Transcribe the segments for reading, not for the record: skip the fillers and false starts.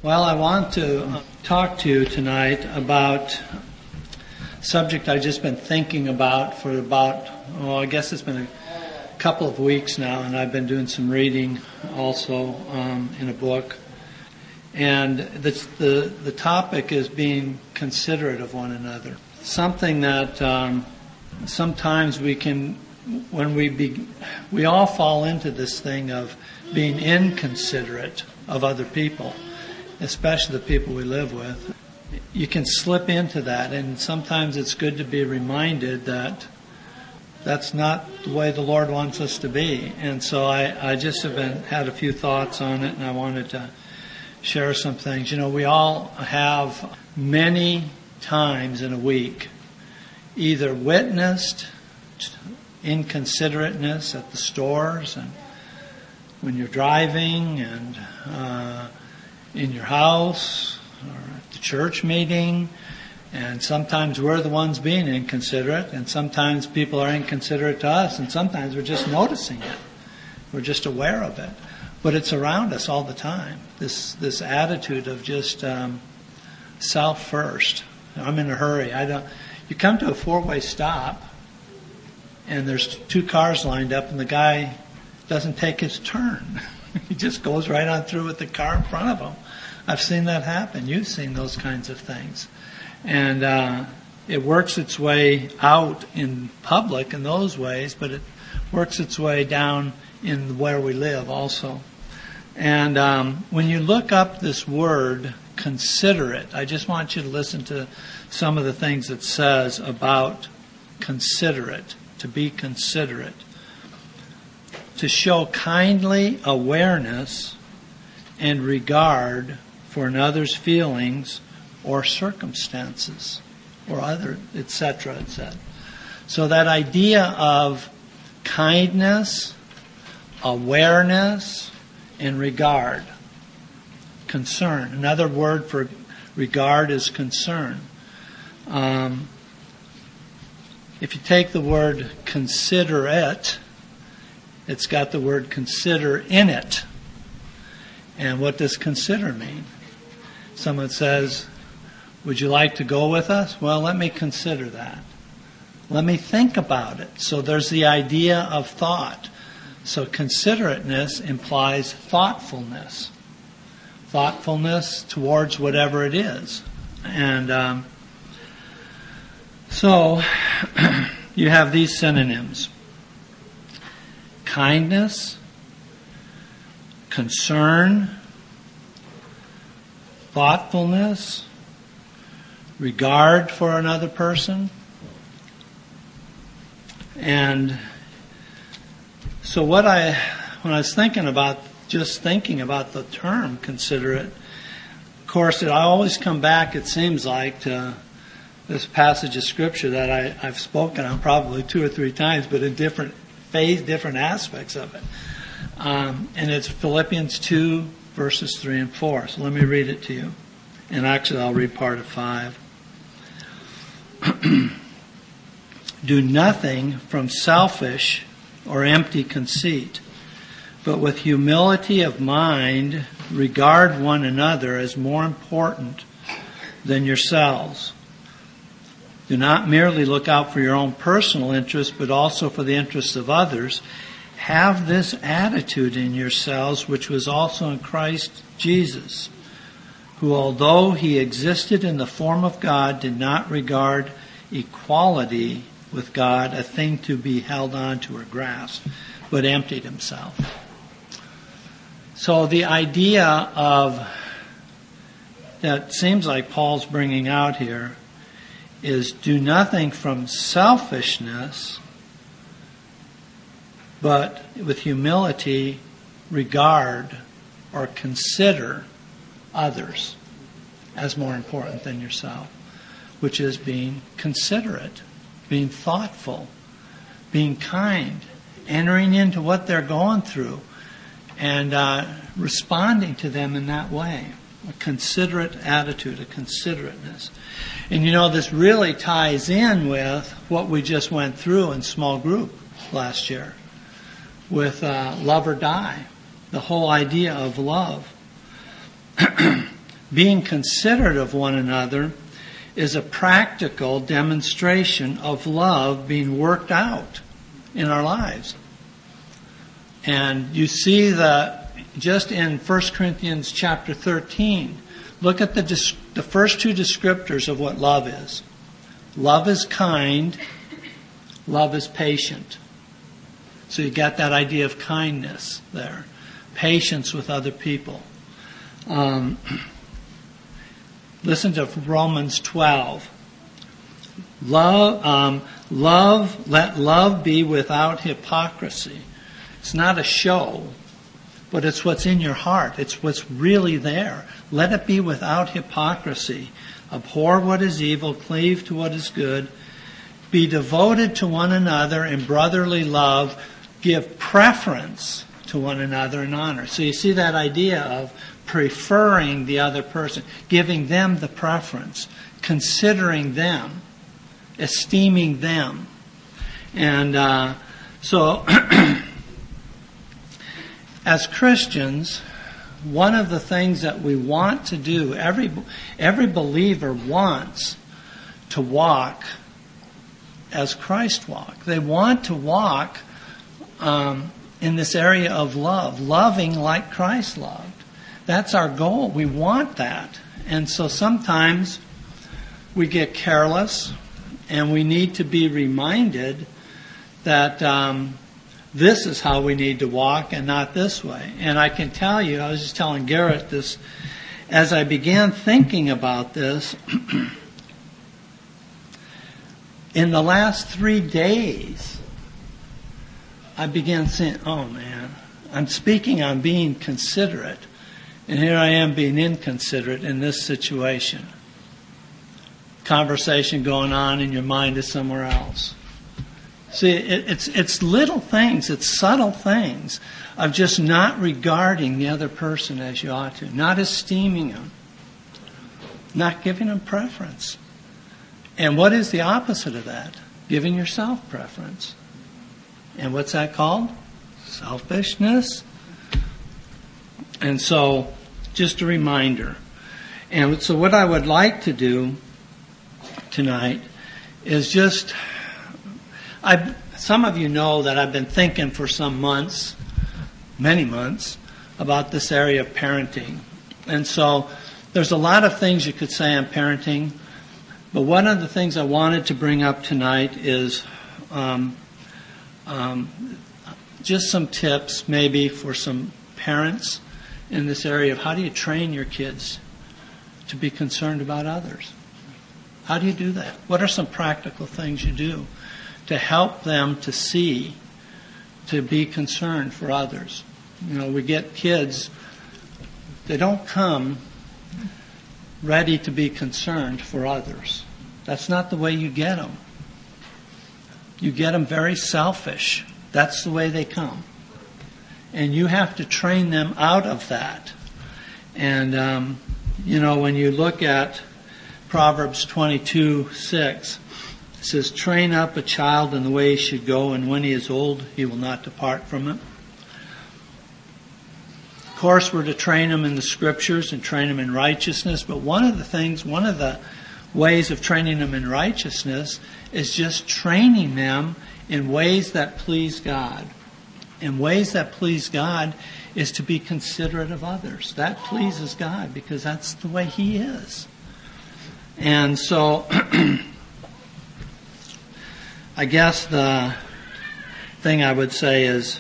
Well, I want to talk to you tonight about a subject I've just been thinking about for I guess it's been a couple of weeks now, and I've been doing some reading also in a book. And the topic is being considerate of one another. Something that sometimes we all fall into this thing of being inconsiderate of other people, especially the people we live with. You can slip into that, and sometimes it's good to be reminded that that's not the way the Lord wants us to be. And so I just had a few thoughts on it, and I wanted to share some things. You know, we all have many times in a week either witnessed inconsiderateness at the stores, and when you're driving, and in your house, or at the church meeting. And sometimes we're the ones being inconsiderate, and sometimes people are inconsiderate to us, and sometimes we're just noticing it. We're just aware of it. But it's around us all the time, this attitude of just self first. I'm in a hurry. You come to a four-way stop, and there's two cars lined up, and the guy doesn't take his turn. He just goes right on through with the car in front of him. I've seen that happen. You've seen those kinds of things. And it works its way out in public in those ways, but it works its way down in where we live also. And when you look up this word, considerate, I just want you to listen to some of the things it says about considerate, to be considerate. To show kindly awareness and regard for another's feelings or circumstances, or other, etc., etc. So that idea of kindness, awareness, and regard. Concern. Another word for regard is concern. If you take the word considerate, it's got the word consider in it. And what does consider mean? Someone says, would you like to go with us? Well, let me consider that. Let me think about it. So there's the idea of thought. So considerateness implies thoughtfulness. Thoughtfulness towards whatever it is. And so you have these synonyms. Kindness, concern, thoughtfulness, regard for another person. And so when I was thinking about the term considerate, of course, I always come back, it seems like, to this passage of Scripture that I've spoken on probably 2 or 3 times, but in different aspects of it. And it's Philippians 2, verses 3 and 4. So let me read it to you. And actually, I'll read part of 5. Do nothing from selfish or empty conceit, but with humility of mind regard one another as more important than yourselves. Do not merely look out for your own personal interests, but also for the interests of others. Have this attitude in yourselves, which was also in Christ Jesus, who, although he existed in the form of God, did not regard equality with God a thing to be held on to or grasped, but emptied himself. So the idea of that seems like Paul's bringing out here is do nothing from selfishness, but with humility regard or consider others as more important than yourself, which is being considerate, being thoughtful, being kind, entering into what they're going through, and responding to them in that way. A considerate attitude, a considerateness. And you know, this really ties in with what we just went through in small group last year with Love or Die, the whole idea of love. being considerate of one another is a practical demonstration of love being worked out in our lives. And you see that just in 1 Corinthians chapter 13. Look at the first two descriptors of what love is. Love is kind. Love is patient. So you got that idea of kindness there. Patience with other people. Listen to Romans 12. Let love be without hypocrisy. It's not a show, but it's what's in your heart. It's what's really there. Let it be without hypocrisy. Abhor what is evil, cleave to what is good. Be devoted to one another in brotherly love. Give preference to one another in honor. So you see that idea of preferring the other person, giving them the preference, considering them, esteeming them. And so as Christians, one of the things that we want to do, every believer wants to walk as Christ walked. They want to walk in this area of love, loving like Christ loved. That's our goal. We want that. And so sometimes we get careless, and we need to be reminded that this is how we need to walk and not this way. And I can tell you, I was just telling Garrett this, as I began thinking about this, in the last 3 days, I began saying, oh man, I'm speaking on being considerate. And here I am being inconsiderate in this situation. Conversation going on and your mind is somewhere else. See, it's little things, it's subtle things of just not regarding the other person as you ought to, not esteeming them, not giving them preference. And what is the opposite of that? Giving yourself preference. And what's that called? Selfishness. And so, just a reminder. And so what I would like to do tonight is just, some of you know that I've been thinking for some months, many months, about this area of parenting. And so there's a lot of things you could say on parenting, but one of the things I wanted to bring up tonight is just some tips maybe for some parents in this area of how do you train your kids to be concerned about others? How do you do that? What are some practical things you do to help them to see, to be concerned for others? You know, we get kids, they don't come ready to be concerned for others. That's not the way you get them. You get them very selfish. That's the way they come. And you have to train them out of that. And, when you look at Proverbs 22:6, it says, train up a child in the way he should go, and when he is old, he will not depart from it. Of course, we're to train them in the Scriptures and train them in righteousness, but one of the ways of training them in righteousness is just training them in ways that please God. And ways that please God is to be considerate of others. That pleases God because that's the way He is. And so, I guess the thing I would say is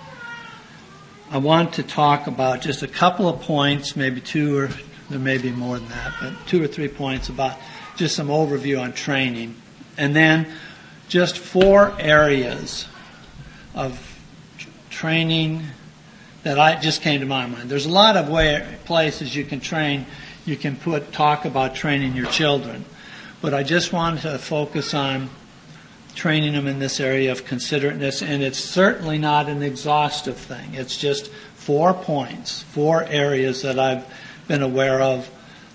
I want to talk about just a couple of points, maybe two, or there may be more than that, but 2 or 3 points about just some overview on training. And then just 4 areas of training that just came to my mind. There's a lot of places you can train. You can talk about training your children. But I just wanted to focus on training them in this area of considerateness. And it's certainly not an exhaustive thing. It's just 4 points, 4 areas that I've been aware of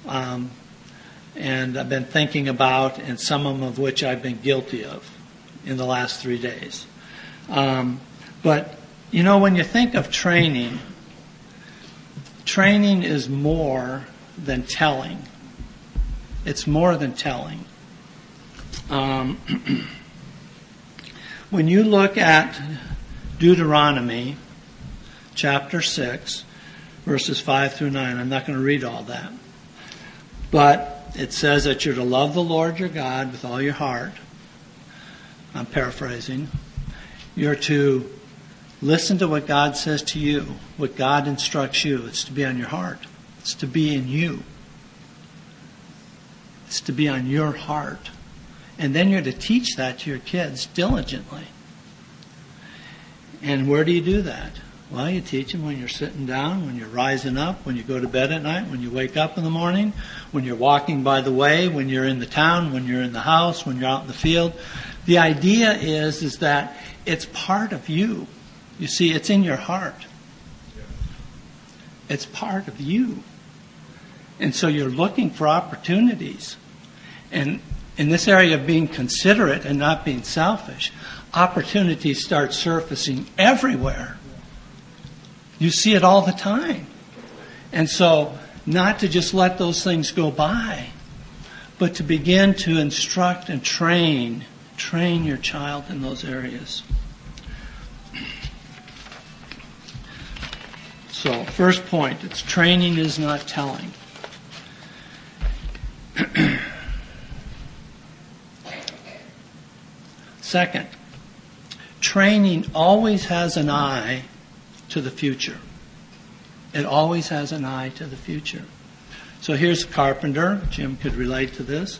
and I've been thinking about, and some of which I've been guilty of in the last 3 days. But when you think of training is more than telling. It's more than telling. When you look at Deuteronomy chapter 6, verses 5 through 9, I'm not going to read all that. But it says that you're to love the Lord your God with all your heart. I'm paraphrasing. You're to listen to what God says to you, what God instructs you. It's to be on your heart. It's to be in you. It's to be on your heart. And then you're to teach that to your kids diligently. And where do you do that? Well, you teach them when you're sitting down, when you're rising up, when you go to bed at night, when you wake up in the morning, when you're walking by the way, when you're in the town, when you're in the house, when you're out in the field. The idea is that it's part of you. You see, it's in your heart. It's part of you. And so you're looking for opportunities. And in this area of being considerate and not being selfish, opportunities start surfacing everywhere. You see it all the time. And so not to just let those things go by, but to begin to instruct and train your child in those areas. So, first point, it's training is not telling. Second, training always has an eye to the future. It always has an eye to the future. So here's a carpenter. Jim could relate to this.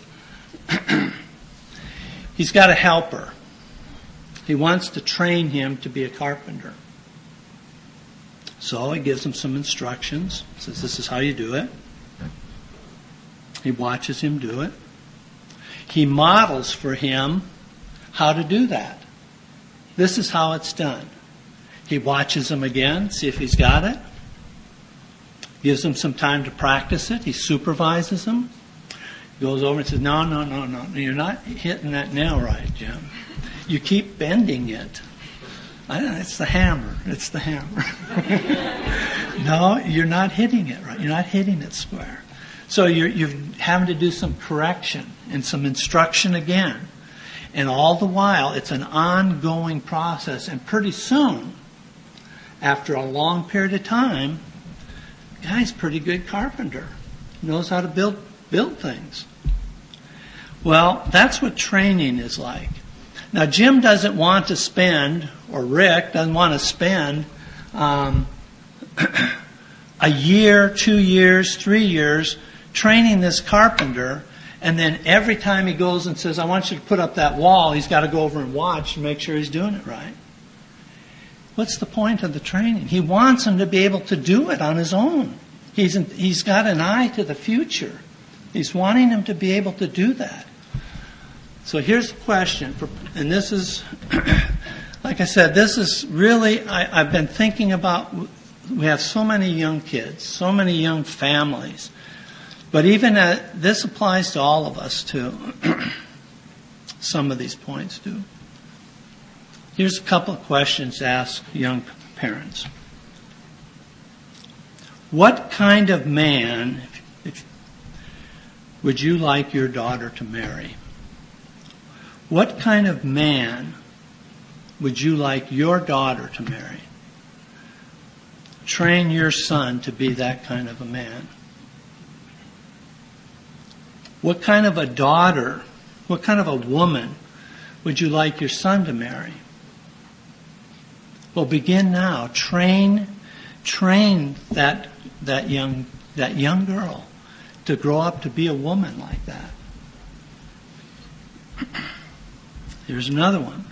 He's got a helper. He wants to train him to be a carpenter. So he gives him some instructions. Says, this is how you do it. He watches him do it. He models for him how to do that. This is how it's done. He watches him again, see if he's got it. Gives him some time to practice it. He supervises him. Goes over and says, no, you're not hitting that nail right, Jim. You keep bending it. I don't know, it's the hammer. It's the hammer. No, you're not hitting it right. You're not hitting it square. So you're having to do some correction and some instruction again. And all the while, it's an ongoing process. And pretty soon, after a long period of time, the guy's a pretty good carpenter. Knows how to build things. Well, that's what training is like. Now, Jim doesn't want to spend, or Rick doesn't want to spend a year, 2 years, 3 years training this carpenter, and then every time he goes and says, I want you to put up that wall, he's got to go over and watch to make sure he's doing it right. What's the point of the training? He wants him to be able to do it on his own. He's got an eye to the future. He's wanting him to be able to do that. So here's the question, and this is, like I said, this is really, I've been thinking about, we have so many young kids, so many young families, but even this applies to all of us too. Some of these points do. Here's a couple of questions to ask young parents. What kind of man would you like your daughter to marry? What kind of man would you like your daughter to marry? Train your son to be that kind of a man. What kind of a daughter, what kind of a woman would you like your son to marry? Well, begin now. Train that young girl to grow up to be a woman like that. Here's another one.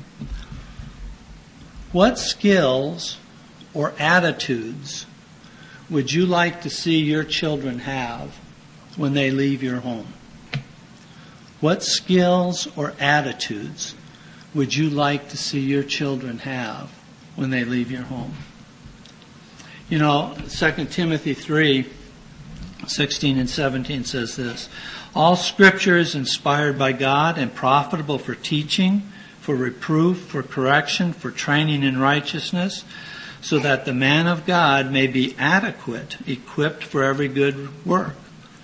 What skills or attitudes would you like to see your children have when they leave your home? What skills or attitudes would you like to see your children have when they leave your home? You know, 2 Timothy 3:16 and 17 says this. All Scripture is inspired by God and profitable for teaching, for reproof, for correction, for training in righteousness, so that the man of God may be adequate, equipped for every good work.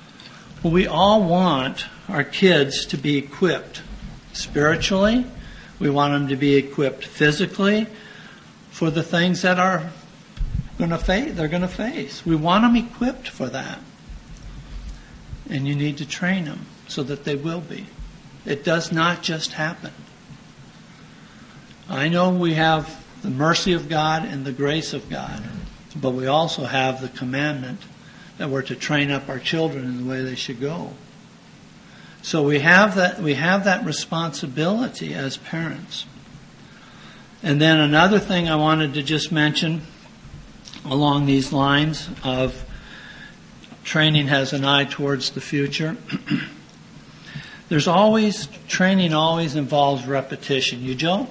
Well, we all want our kids to be equipped spiritually. We want them to be equipped physically for the things that they're going to face. We want them equipped for that. And you need to train them so that they will be. It does not just happen. I know we have the mercy of God and the grace of God, but we also have the commandment that we're to train up our children in the way they should go. So we have that responsibility as parents. And then another thing I wanted to just mention along these lines of training has an eye towards the future. Training always involves repetition. You don't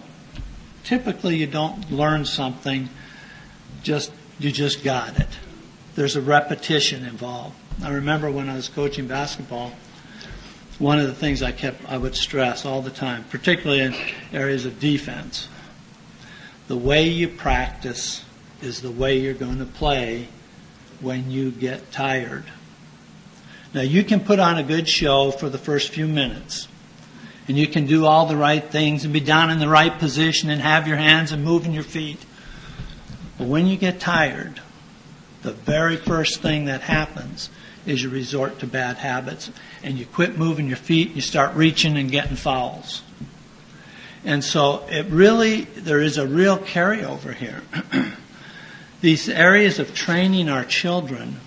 learn something you just got it. There's a repetition involved. I remember when I was coaching basketball, one of the things I would stress all the time, particularly in areas of defense, the way you practice is the way you're going to play when you get tired. Now, you can put on a good show for the first few minutes, and you can do all the right things and be down in the right position and have your hands and moving your feet. But when you get tired, the very first thing that happens is you resort to bad habits, and you quit moving your feet, you start reaching and getting fouls. And so there is a real carryover here. These areas of training our children,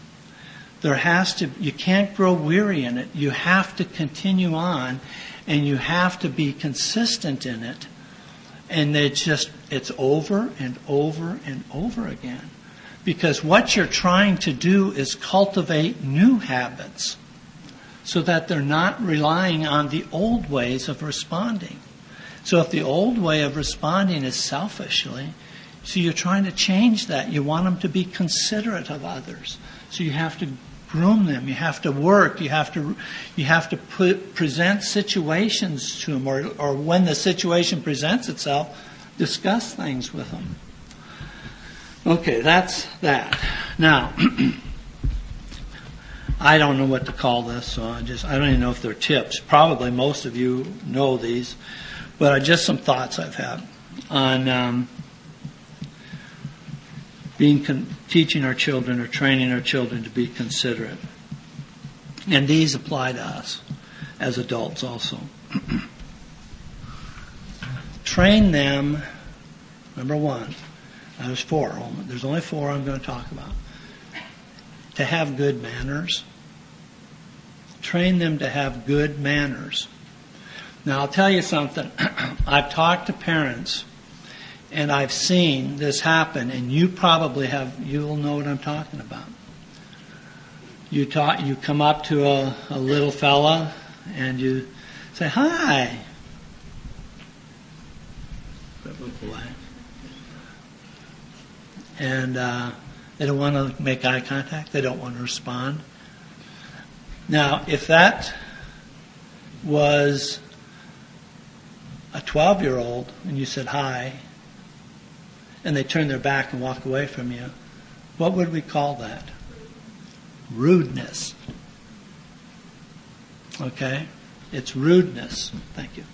you can't grow weary in it. You have to continue on, and you have to be consistent in it. And it's over and over and over again. Because what you're trying to do is cultivate new habits so that they're not relying on the old ways of responding. So if the old way of responding is selfishly, so you're trying to change that. You want them to be considerate of others. So you have to groom them. You have to work. You have to present situations to them, or when the situation presents itself, discuss things with them. Okay, that's that. Now, I don't know what to call this, so I don't even know if they're tips. Probably most of you know these, but just some thoughts I've had on teaching our children or training our children to be considerate. And these apply to us as adults also. Train them, number one. There's four. There's only four I'm going to talk about. To have good manners. Train them to have good manners. Now, I'll tell you something. I've talked to parents, and I've seen this happen, and you'll know what I'm talking about. You come up to a little fella, and you say, "Hi." Look away. And they don't want to make eye contact. They don't want to respond. Now, if that was a 12-year-old and you said hi, and they turn their back and walk away from you, what would we call that? Rudeness. Okay? It's rudeness. Thank you.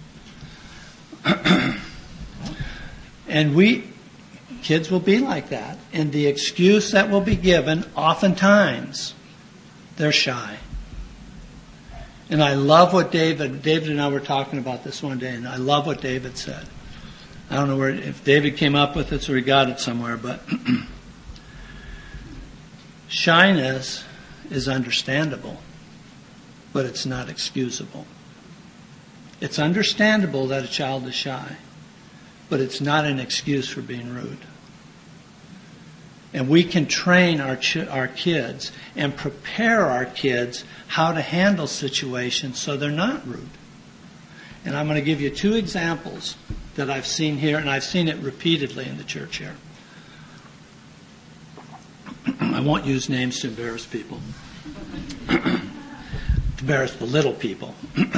And kids will be like that. And the excuse that will be given, oftentimes, they're shy. And I love what David and I were talking about this one day, and I love what David said. I don't know if David came up with it or he got it somewhere, but shyness is understandable, but it's not excusable. It's understandable that a child is shy, but it's not an excuse for being rude. And we can train our kids and prepare our kids how to handle situations so they're not rude. And I'm going to give you two examples that I've seen here, and I've seen it repeatedly in the church here. I won't use names to embarrass people. To embarrass the little people.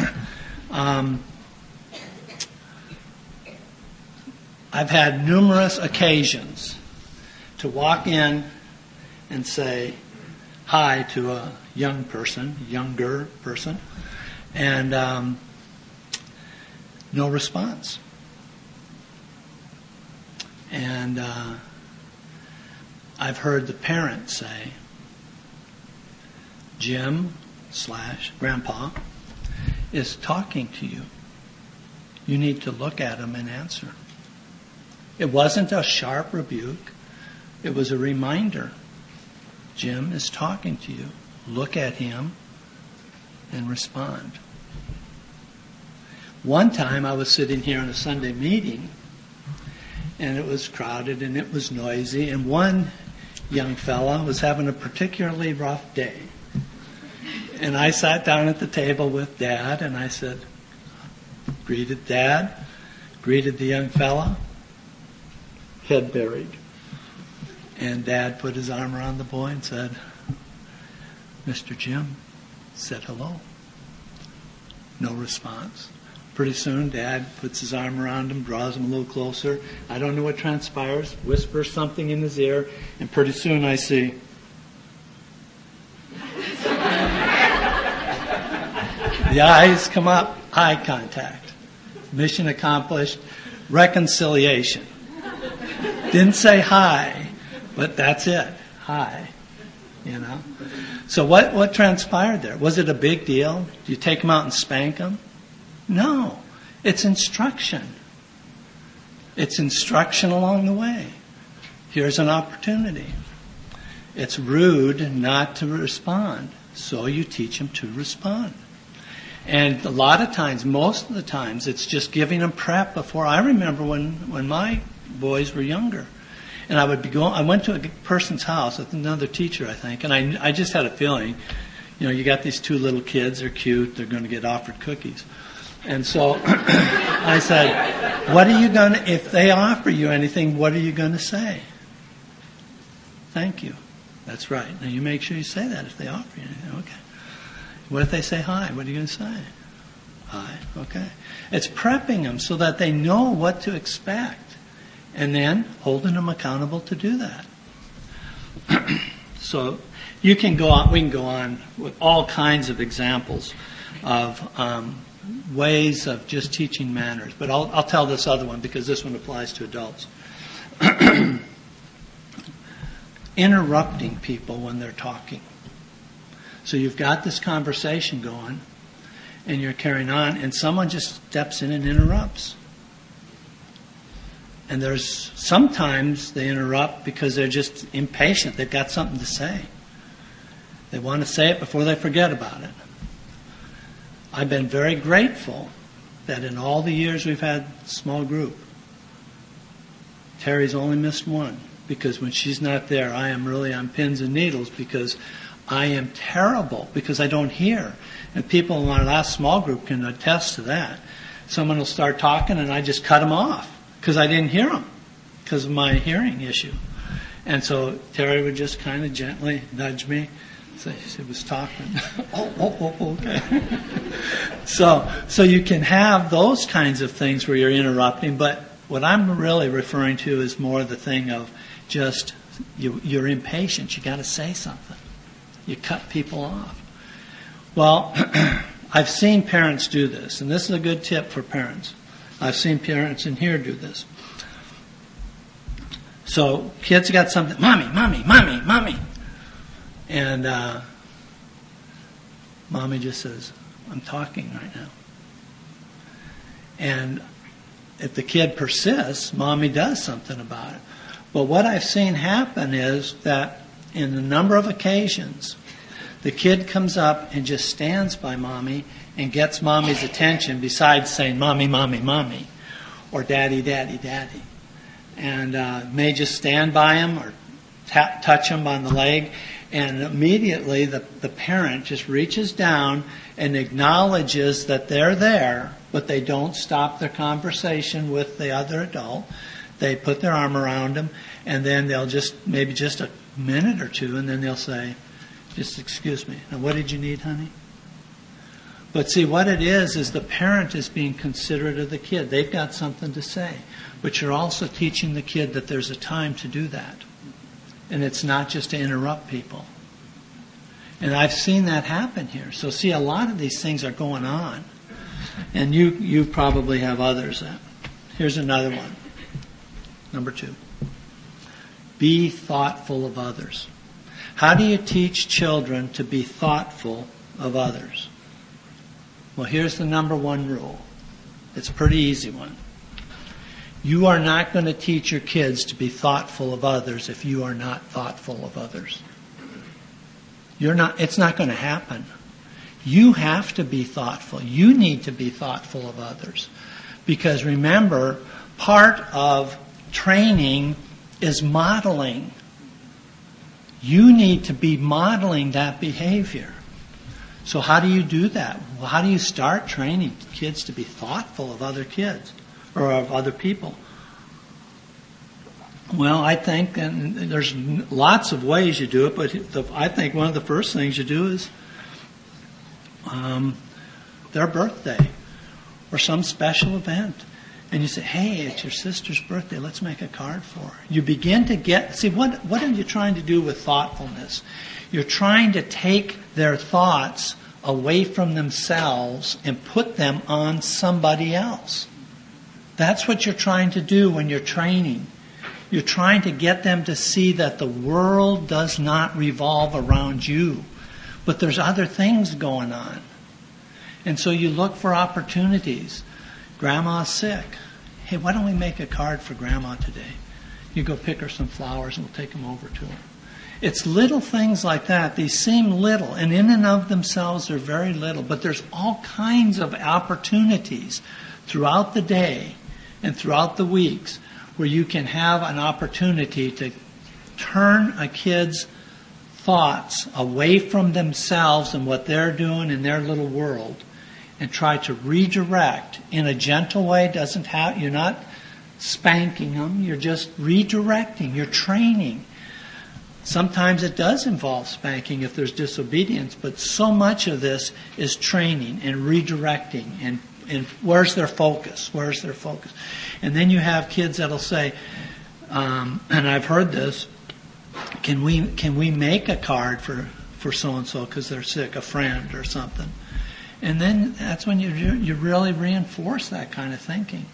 I've had numerous occasions to walk in and say hi to a younger person, and no response. And I've heard the parent say, Jim/Grandpa is talking to you. You need to look at him and answer. It wasn't a sharp rebuke. It was a reminder. Jim is talking to you. Look at him and respond. One time I was sitting here in a Sunday meeting, and it was crowded and it was noisy, and one young fella was having a particularly rough day. And I sat down at the table with Dad, and I said, greeted Dad, greeted the young fella, head buried. And Dad put his arm around the boy and said, Mr. Jim said hello. No response. Pretty soon, Dad puts his arm around him, draws him a little closer. I don't know what transpires, whispers something in his ear, and pretty soon I see the eyes come up, eye contact. Mission accomplished. Reconciliation. Didn't say hi, but that's it. Hi. You know. So what transpired there? Was it a big deal? Do you take them out and spank them? No. It's instruction. It's instruction along the way. Here's an opportunity. It's rude not to respond, so you teach them to respond. And a lot of times, most of the times, it's just giving them prep before. I remember when my boys were younger, and I went to a person's house with another teacher, I think, and I just had a feeling, you got these two little kids, they're cute, they're going to get offered cookies. And so I said, if they offer you anything, what are you going to say? Thank you. That's right. Now you make sure you say that if they offer you anything. Okay. What if they say hi? What are you going to say? Hi. Okay. It's prepping them so that they know what to expect, and then holding them accountable to do that. So we can go on with all kinds of examples of ways of just teaching manners. But I'll tell this other one because this one applies to adults. Interrupting people when they're talking. So you've got this conversation going, and you're carrying on, and someone just steps in and interrupts. And sometimes they interrupt because they're just impatient. They've got something to say. They want to say it before they forget about it. I've been very grateful that in all the years we've had small group, Terry's only missed one, because when she's not there, I am really on pins and needles because I am terrible because I don't hear. And people in our last small group can attest to that. Someone will start talking and I just cut them off because I didn't hear them because of my hearing issue. And so Terry would just kind of gently nudge me. Say she was talking. Okay. So you can have those kinds of things where you're interrupting, but what I'm really referring to is more the thing of just you're impatient. You got to say something. You cut people off. Well, I've seen parents do this, and this is a good tip for parents. I've seen parents in here do this. So kids got something, mommy. And mommy just says, I'm talking right now. And if the kid persists, mommy does something about it. But what I've seen happen is that in a number of occasions, the kid comes up and just stands by mommy and gets mommy's attention besides saying, mommy, or daddy, daddy, daddy. And may just stand by him or touch him on the leg. And immediately the parent just reaches down and acknowledges that they're there, but they don't stop their conversation with the other adult. They put their arm around him, and then they'll maybe just a minute or two, and then they'll say, just excuse me. Now, what did you need, honey? But see, what it is the parent is being considerate of the kid. They've got something to say. But you're also teaching the kid that there's a time to do that. And it's not just to interrupt people. And I've seen that happen here. So see, a lot of these things are going on. And you probably have others. Here's another one. Number 2. Be thoughtful of others. How do you teach children to be thoughtful of others? Well, here's the number 1 rule. It's a pretty easy one. You are not going to teach your kids to be thoughtful of others if you are not thoughtful of others. It's not going to happen. You have to be thoughtful. You need to be thoughtful of others. Because remember, part of training is modeling. You need to be modeling that behavior. So how do you do that? Well, how do you start training kids to be thoughtful of other kids or of other people? Well, I think, and there's lots of ways you do it, but I think one of the first things you do is their birthday or some special event. And you say, hey, it's your sister's birthday, let's make a card for her. You begin to what are you trying to do with thoughtfulness? You're trying to take their thoughts away from themselves and put them on somebody else. That's what you're trying to do when you're training. You're trying to get them to see that the world does not revolve around you, but there's other things going on. And so you look for opportunities. Grandma's sick. Hey, why don't we make a card for Grandma today? You go pick her some flowers and we'll take them over to her. It's little things like that. These seem little, and in and of themselves they're very little, but there's all kinds of opportunities throughout the day and throughout the weeks where you can have an opportunity to turn a kid's thoughts away from themselves and what they're doing in their little world and try to redirect in a gentle way. You're not spanking them, you're just redirecting, you're training. Sometimes it does involve spanking if there's disobedience, but so much of this is training and redirecting and where's their focus? Where's their focus? And then you have kids that'll say, and I've heard this, can we make a card for so-and-so because they're sick, a friend or something? And then that's when you really reinforce that kind of thinking.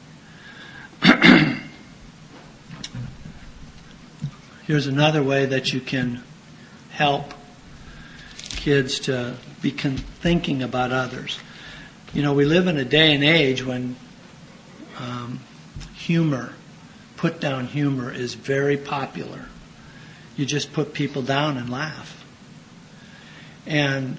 Here's another way that you can help kids to be thinking about others. You know, we live in a day and age when put-down humor is very popular. You just put people down and laugh. And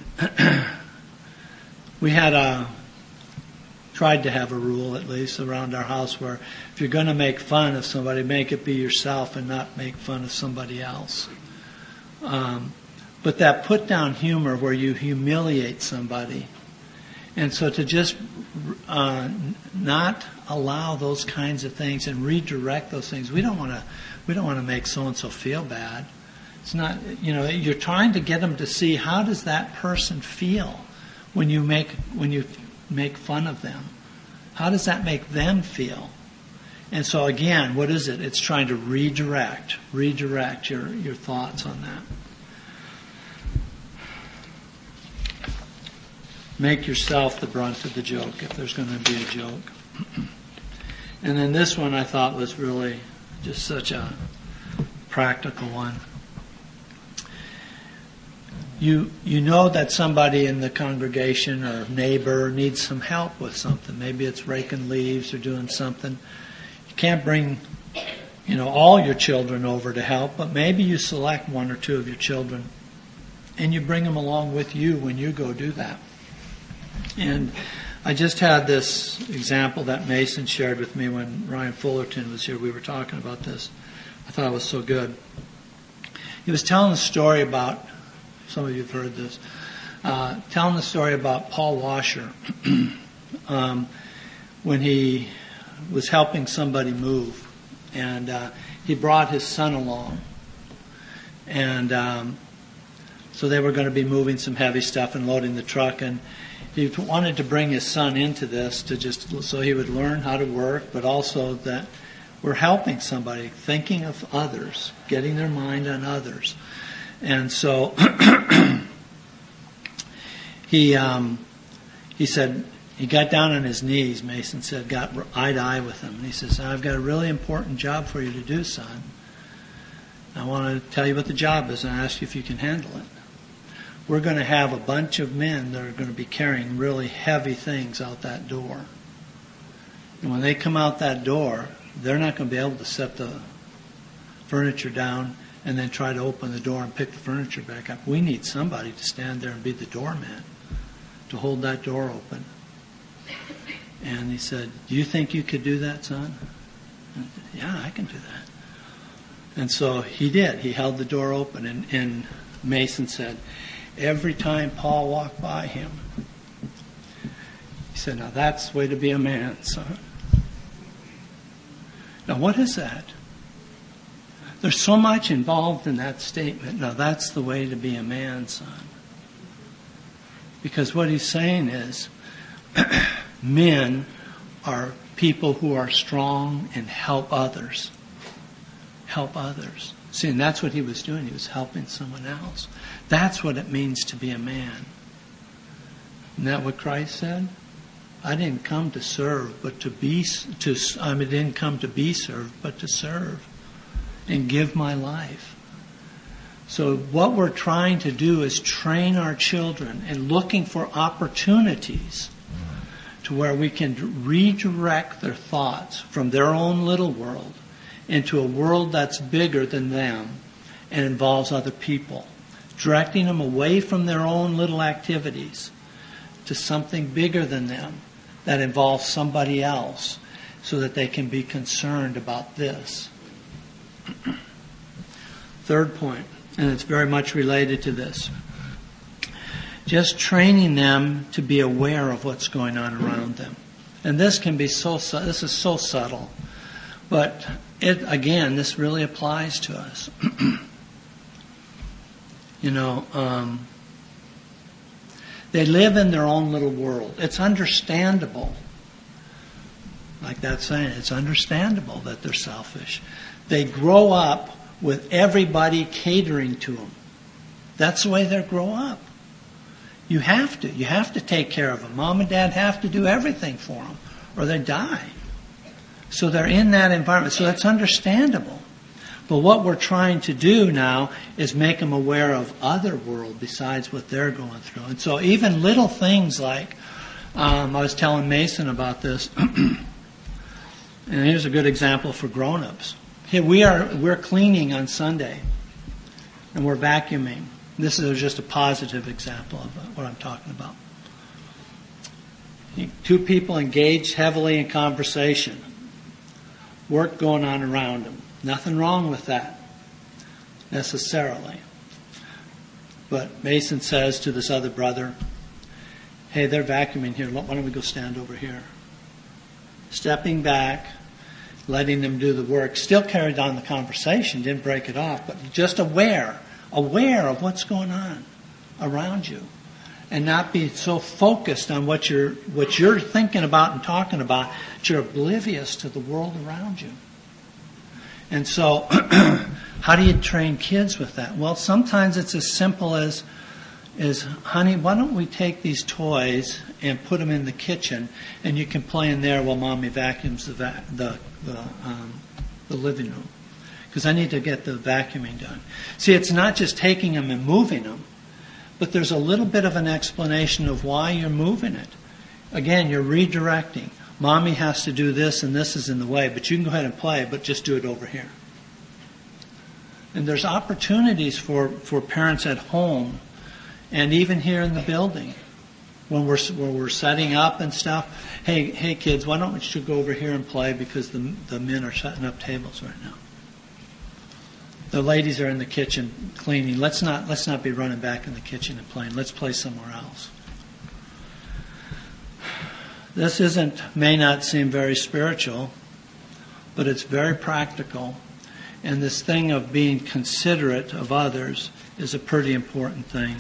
we tried to have a rule, at least, around our house where if you're going to make fun of somebody, make it be yourself and not make fun of somebody else. But that put-down humor where you humiliate somebody, and so to just not allow those kinds of things and redirect those things. We don't want to make so-and-so feel bad. It's not, you're trying to get them to see how does that person feel when you make fun of them. How does that make them feel? And so again, what is it? It's trying to redirect your thoughts on that. Make yourself the brunt of the joke if there's going to be a joke. And then this one I thought was really just such a practical one. You know that somebody in the congregation or neighbor needs some help with something. Maybe it's raking leaves or doing something. You can't bring, all your children over to help, but maybe you select one or two of your children and you bring them along with you when you go do that. And I just had this example that Mason shared with me when Ryan Fullerton was here. We were talking about this. I thought it was so good. He was telling a story about, some of you have heard this, telling the story about Paul Washer when he was helping somebody move. And he brought his son along. And so they were going to be moving some heavy stuff and loading the truck. And he wanted to bring his son into this so he would learn how to work, but also that we're helping somebody, thinking of others, getting their mind on others. And so he said, he got down on his knees, Mason said, got eye to eye with him. And he says, I've got a really important job for you to do, son. I want to tell you what the job is and ask you if you can handle it. We're going to have a bunch of men that are going to be carrying really heavy things out that door. And when they come out that door, they're not going to be able to set the furniture down and then try to open the door and pick the furniture back up. We need somebody to stand there and be the doorman, to hold that door open. And he said, do you think you could do that, son? And I said, yeah, I can do that. And so he did. He held the door open. And Mason said, every time Paul walked by him, he said, now that's the way to be a man, son. Now what is that? There's so much involved in that statement. Now that's the way to be a man, son. Because what he's saying is, men are people who are strong and help others. Help others. See, and that's what he was doing. He was helping someone else. That's what it means to be a man. Isn't that what Christ said? I didn't come to serve, but I didn't come to be served, but to serve and give my life. So what we're trying to do is train our children and looking for opportunities to where we can redirect their thoughts from their own little world into a world that's bigger than them and involves other people. Directing them away from their own little activities to something bigger than them that involves somebody else so that they can be concerned about this. Third point, and it's very much related to this. Just training them to be aware of what's going on around them. And this is so subtle. But this really applies to us. They live in their own little world. It's understandable. Like that saying, it's understandable that they're selfish. They grow up with everybody catering to them. That's the way they grow up. You have to. You have to take care of them. Mom and Dad have to do everything for them, or they die. So they're in that environment. So that's understandable. But what we're trying to do now is make them aware of other world besides what they're going through. And so even little things like, I was telling Mason about this, and here's a good example for grown-ups. Hey, we're cleaning on Sunday, and we're vacuuming. This is just a positive example of what I'm talking about. Two people engaged heavily in conversation. Work going on around them. Nothing wrong with that, necessarily. But Mason says to this other brother, hey, they're vacuuming here. Why don't we go stand over here? Stepping back, letting them do the work. Still carried on the conversation, didn't break it off, but just aware of what's going on around you. And not be so focused on what you're thinking about and talking about that you're oblivious to the world around you. And so, how do you train kids with that? Well, sometimes it's as simple as honey, why don't we take these toys and put them in the kitchen, and you can play in there while Mommy vacuums the living room, because I need to get the vacuuming done. See, it's not just taking them and moving them, but there's a little bit of an explanation of why you're moving it. Again, you're redirecting. Mommy has to do this, and this is in the way, but you can go ahead and play, but just do it over here. And there's opportunities for parents at home, and even here in the building, when we're setting up and stuff. Hey kids, why don't you go over here and play, because the men are setting up tables right now. The ladies are in the kitchen cleaning. Let's not be running back in the kitchen and playing. Let's play somewhere else. This may not seem very spiritual, but it's very practical. And this thing of being considerate of others is a pretty important thing.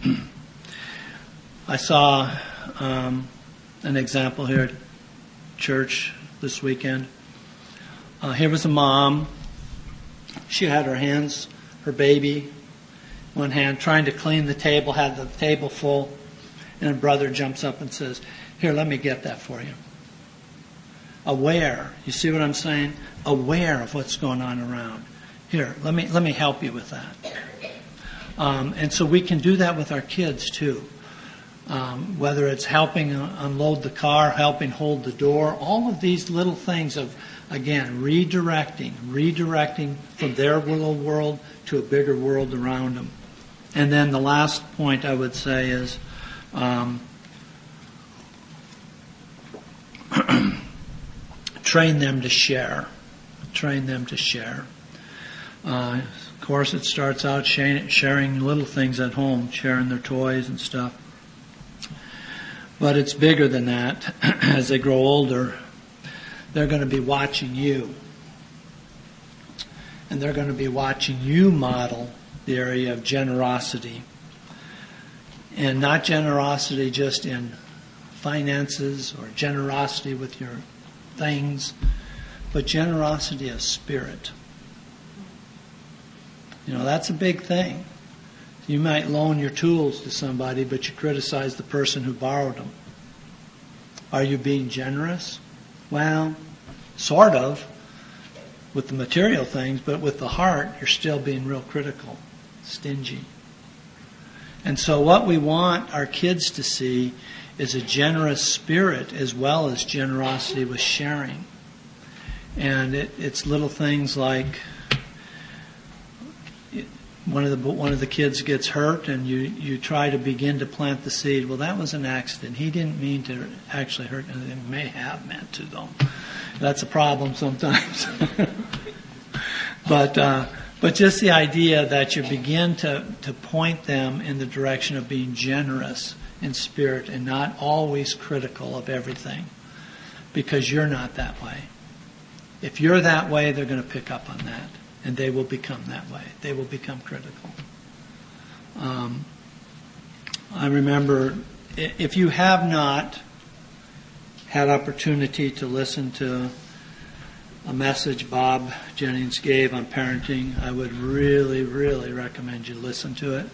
I saw an example here at church this weekend. Here was a mom. She had her baby, one hand, trying to clean the table, had the table full. and a brother jumps up and says, "Here, let me get that for you." Aware. You see what I'm saying? Aware of what's going on around. Here, let me help you with that. And so we can do that with our kids too. Whether it's helping unload the car, helping hold the door, all of these little things of, again, redirecting from their little world to a bigger world around them. And then the last point I would say is train them to share. Train them to share. Of course, it starts out sharing little things at home, sharing their toys and stuff. But it's bigger than that. As they grow older, they're going to be watching you. And they're going to be watching you model the area of generosity. And not generosity just in finances or generosity with your things, but generosity of spirit. You know, that's a big thing. You might loan your tools to somebody, but you criticize the person who borrowed them. Are you being generous? Well, sort of, with the material things, but with the heart, you're still being real critical, stingy. And so what we want our kids to see is a generous spirit as well as generosity with sharing. And it's little things like one of the kids gets hurt, and you try to begin to plant the seed. Well, that was an accident. He didn't mean to actually hurt. It may have meant to, though. That's a problem sometimes. But just the idea that you begin to point them in the direction of being generous in spirit and not always critical of everything, because you're not that way. If you're that way, they're going to pick up on that. And they will become that way. They will become critical. I remember, if you have not had opportunity to listen to a message Bob Jennings gave on parenting, I would really, really recommend you listen to it.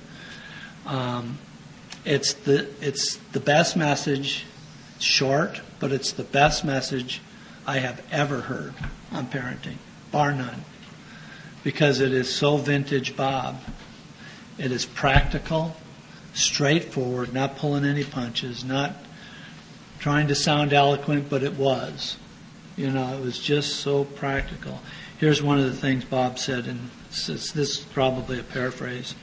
It's the best message. It's short, but it's the best message I have ever heard on parenting, bar none. Because it is so vintage Bob. It is practical, straightforward, not pulling any punches, not trying to sound eloquent, but it was. You know, it was just so practical. Here's one of the things Bob said, and this is probably a paraphrase.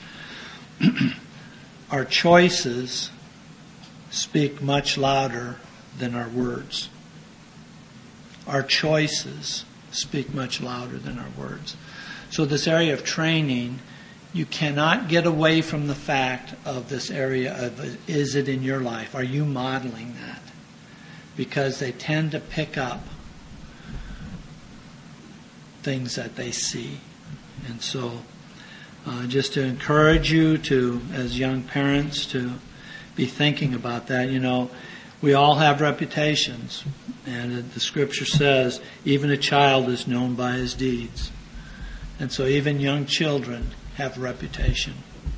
Our choices speak much louder than our words. Our choices speak much louder than our words. So this area of training, you cannot get away from the fact of this area of, is it in your life? Are you modeling that? Because they tend to pick up things that they see. And so just to encourage you to, as young parents, to be thinking about that. You know, we all have reputations. And the scripture says, even a child is known by his deeds. And so even young children have a reputation.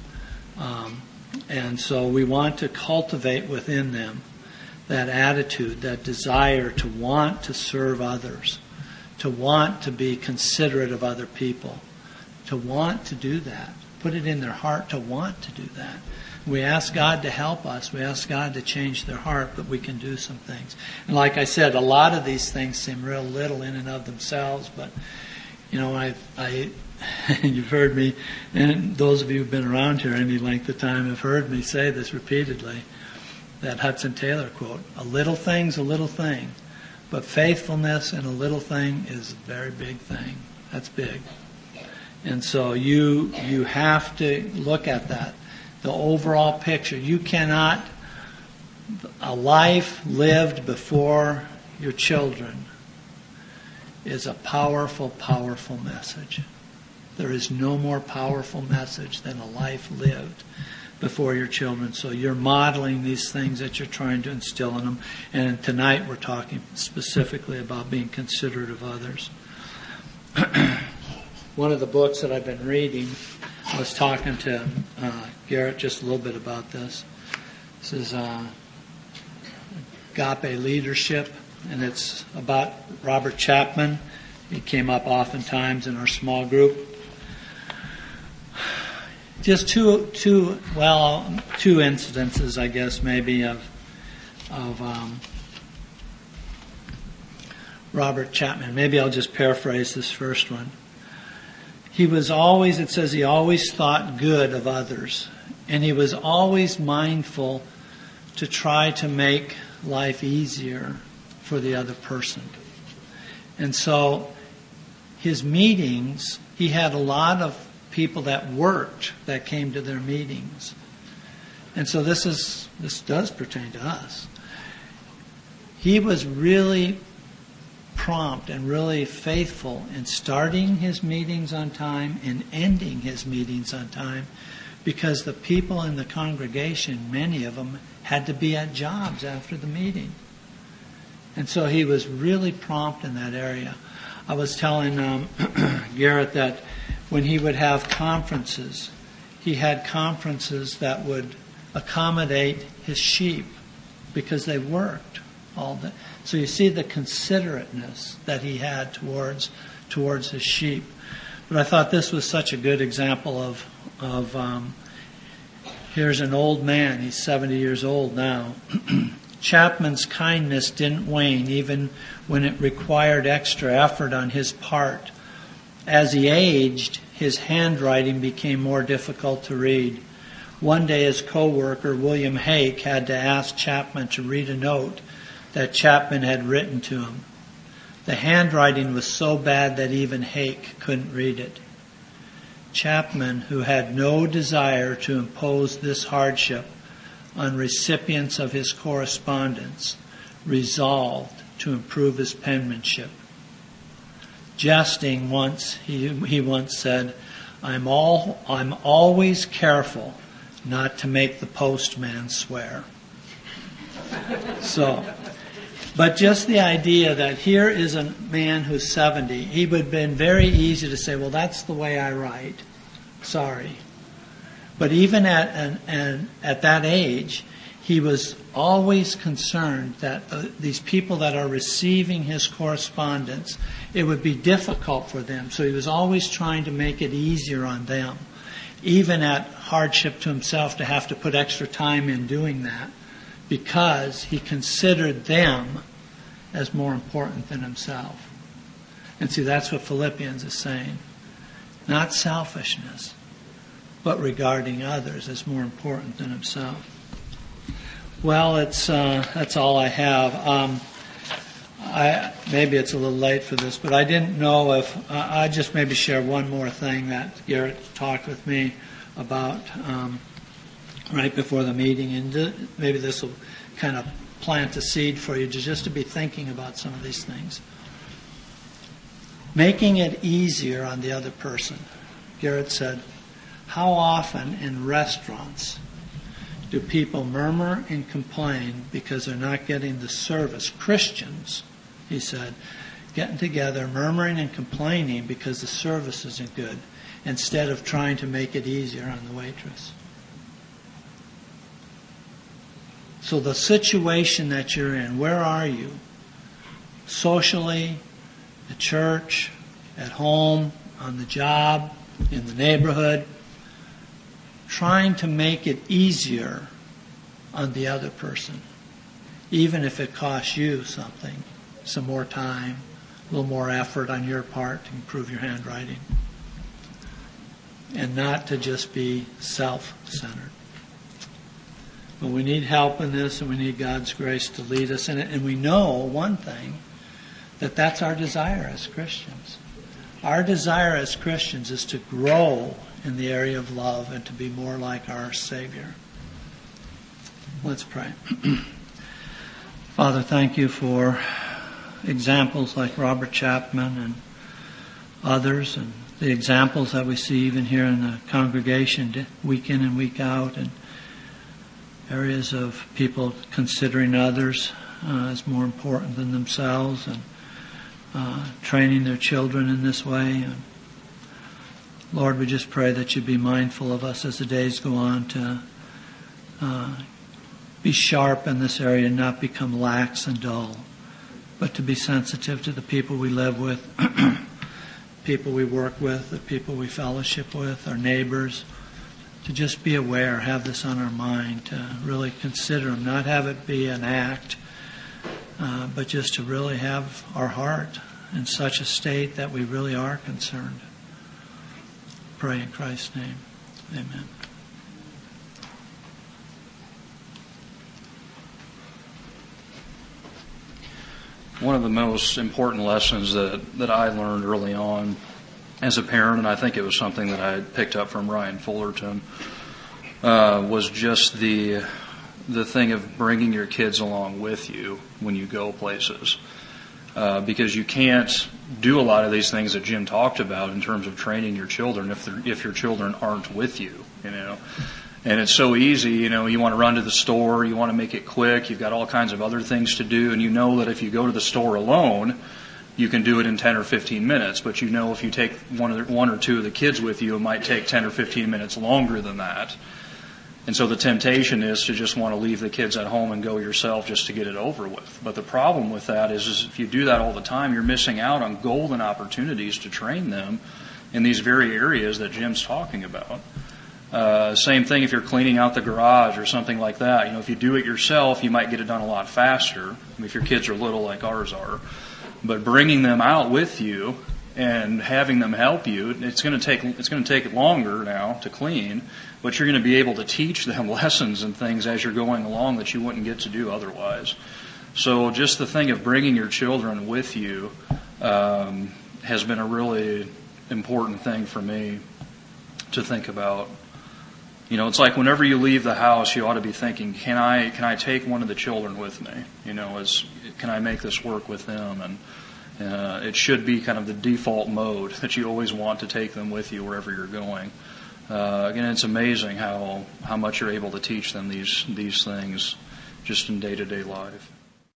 And so we want to cultivate within them that attitude, that desire to want to serve others, to want to be considerate of other people, to want to do that. Put it in their heart to want to do that. We ask God to help us. We ask God to change their heart, but we can do some things. And like I said, a lot of these things seem real little in and of themselves, but you know, you've heard me, and those of you who've been around here any length of time have heard me say this repeatedly, that Hudson Taylor quote, a little thing's a little thing, but faithfulness in a little thing is a very big thing. That's big. And so you have to look at that, the overall picture. You cannot, a life lived before your children is a powerful, powerful message. There is no more powerful message than a life lived before your children. So you're modeling these things that you're trying to instill in them. And tonight we're talking specifically about being considerate of others. One of the books that I've been reading, I was talking to Garrett just a little bit about this. This is Agape Leadership, and it's about Robert Chapman. He came up oftentimes in our small group. Just two incidences, I guess, maybe of Robert Chapman. Maybe I'll just paraphrase this first one. It says he always thought good of others, and he was always mindful to try to make life easier for the other person. And so his meetings, he had a lot of people that worked that came to their meetings. And so this does pertain to us. He was really prompt and really faithful in starting his meetings on time and ending his meetings on time, because the people in the congregation, many of them, had to be at jobs after the meeting. And so he was really prompt in that area. I was telling Garrett that when he would have conferences, he had conferences that would accommodate his sheep because they worked all day. So you see the considerateness that he had towards his sheep. But I thought this was such a good example of here's an old man. He's 70 years old now. Chapman's kindness didn't wane even when it required extra effort on his part. As he aged, his handwriting became more difficult to read. One day his co-worker, William Hake, had to ask Chapman to read a note that Chapman had written to him. The handwriting was so bad that even Hake couldn't read it. Chapman, who had no desire to impose this hardship on recipients of his correspondence, resolved to improve his penmanship. Jesting once, he once said, I'm always careful not to make the postman swear. But just the idea that here is a man who's 70, he would have been very easy to say, well, that's the way I write. Sorry. But even at that age, he was always concerned that these people that are receiving his correspondence, it would be difficult for them. So he was always trying to make it easier on them, even at hardship to himself to have to put extra time in doing that, because he considered them as more important than himself. And see, that's what Philippians is saying. Not selfishness, but regarding others as more important than himself. Well, that's all I have. Maybe it's a little late for this, but I didn't know if I just maybe share one more thing that Garrett talked with me about right before the meeting, and maybe this will kind of plant a seed for you just to be thinking about some of these things. Making it easier on the other person. Garrett said, how often in restaurants do people murmur and complain because they're not getting the service? Christians, he said, getting together, murmuring and complaining because the service isn't good, instead of trying to make it easier on the waitress. So the situation that you're in, where are you? Socially, at church, at home, on the job, in the neighborhood, trying to make it easier on the other person, even if it costs you something, some more time, a little more effort on your part to improve your handwriting, and not to just be self-centered. But we need help in this, and we need God's grace to lead us in it. And we know one thing, that's our desire as Christians. Our desire as Christians is to grow in the area of love and to be more like our Savior. Let's pray. Father, thank you for examples like Robert Chapman and others, and the examples that we see even here in the congregation week in and week out, and areas of people considering others as more important than themselves, and training their children in this way. And Lord, we just pray that you be mindful of us as the days go on to be sharp in this area and not become lax and dull, but to be sensitive to the people we live with, people we work with, the people we fellowship with, our neighbors, to just be aware, have this on our mind, to really consider them, not have it be an act, but just to really have our heart in such a state that we really are concerned. Pray in Christ's name. Amen. One of the most important lessons that I learned early on as a parent, and I think it was something that I picked up from Ryan Fullerton, was just the thing of bringing your kids along with you when you go places. Because you can't do a lot of these things that Jim talked about in terms of training your children if your children aren't with you, And it's so easy, you want to run to the store, you want to make it quick, you've got all kinds of other things to do, and you know that if you go to the store alone, you can do it in 10 or 15 minutes, but if you take one or two of the kids with you, it might take 10 or 15 minutes longer than that. And so the temptation is to just want to leave the kids at home and go yourself just to get it over with. But the problem with that is if you do that all the time, you're missing out on golden opportunities to train them in these very areas that Jim's talking about. Same thing if you're cleaning out the garage or something like that. If you do it yourself, you might get it done a lot faster if your kids are little like ours are. But bringing them out with you and having them help you, it's going to take longer now to clean, but you're going to be able to teach them lessons and things as you're going along that you wouldn't get to do otherwise. So just the thing of bringing your children with you has been a really important thing for me to think about. It's like whenever you leave the house, you ought to be thinking, can I take one of the children with me? Can I make this work with them? And it should be kind of the default mode that you always want to take them with you wherever you're going. Again, it's amazing how much you're able to teach them these things just in day-to-day life.